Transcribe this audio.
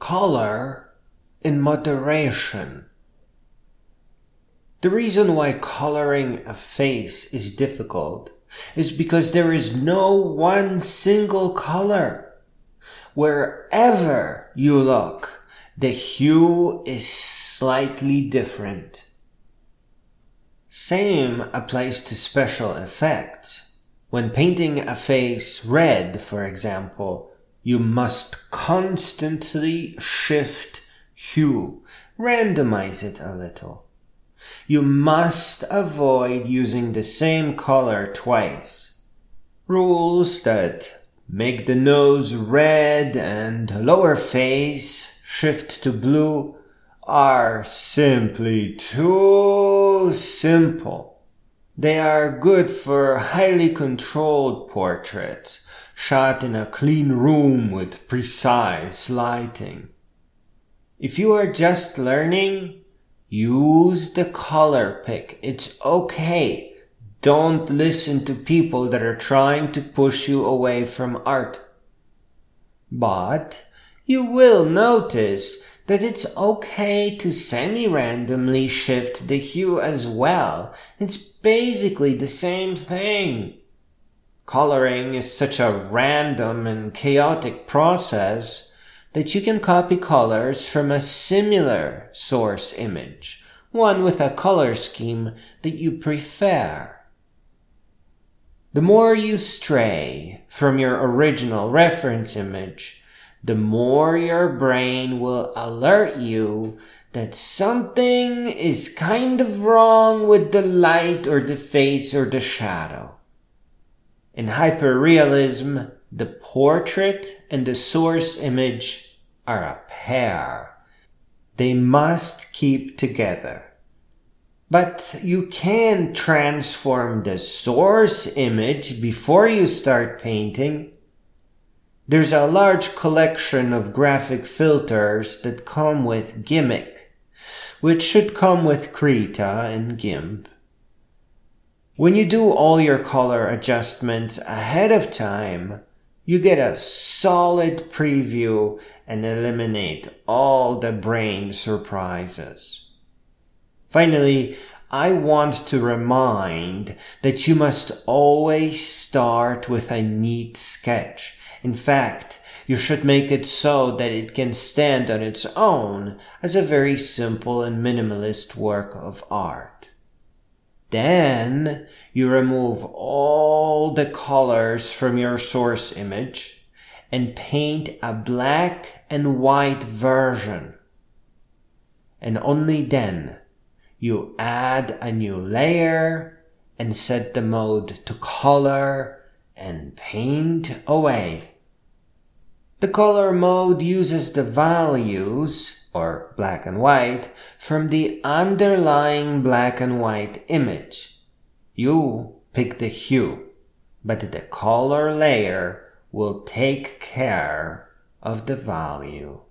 Color in moderation. The reason why coloring a face is difficult is because there is no one single color. Wherever you look, the hue is slightly different. Same applies to special effects. When painting a face red, for example, you must constantly shift hue, randomize it a little. You must avoid using the same color twice. Rules that make the nose red and lower face shift to blue are simply too simple. They are good for highly controlled portraits, shot in a clean room with precise lighting. If you are just learning, use the color pick. It's okay. Don't listen to people that are trying to push you away from art. But you will notice that it's okay to semi-randomly shift the hue as well. It's basically the same thing. Coloring is such a random and chaotic process that you can copy colors from a similar source image, one with a color scheme that you prefer. The more you stray from your original reference image, the more your brain will alert you that something is kind of wrong with the light or the face or the shadow. In hyperrealism, the portrait and the source image are a pair. They must keep together. But you can transform the source image before you start painting. There's a large collection of graphic filters that come with Gimmick, which should come with Krita and GIMP. When you do all your color adjustments ahead of time, you get a solid preview and eliminate all the brain surprises. Finally, I want to remind that you must always start with a neat sketch. In fact, you should make it so that it can stand on its own as a very simple and minimalist work of art. Then you remove all the colors from your source image and paint a black and white version. And only then you add a new layer and set the mode to color and paint away. The color mode uses the values, or black and white, from the underlying black and white image. You pick the hue, but the color layer will take care of the value.